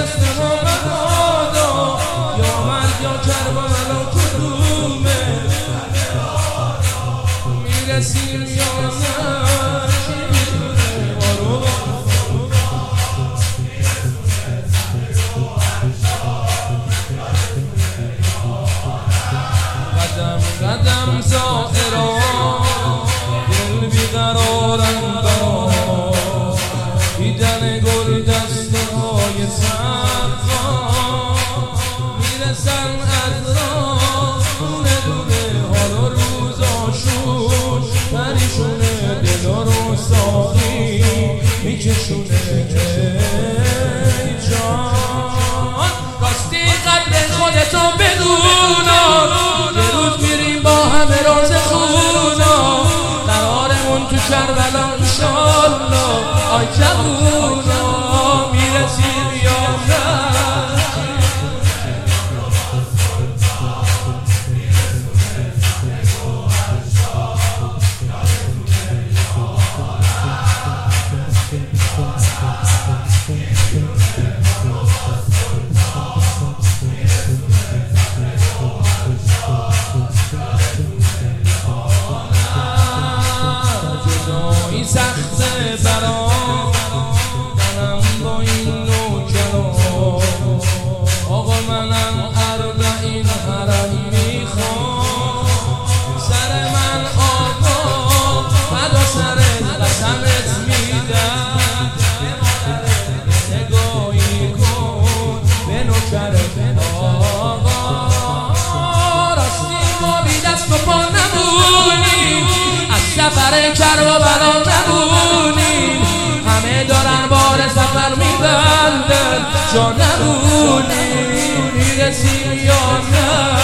دست ما مبادا یا مرد یا کربلا کدومه میرسیم یا نه قدم قدم زائران دل بیقرارم برا دیدن گل دستهای سرخان میرسن از راه دونه دونه حال و روزاشون پریشونه دل رو ساقی میکشونه ای جان راستی قدر خودتو بدونا یه روز میریم با همه راز خونا قرارمون تو کربلا انشالله آی جوونا میرسیم یا نه سخته برام منم با این نوکران آقا منم اربعین حرم میخوام سر من آقا فدا سرت قسمت میدم نگاهی کن به نوکرت آقا راستی ما بی دست و پا نمونیم از سفر کربلا نمونیم همه دارن بار سفر میبندن جا نمونیم میرسیم یا نه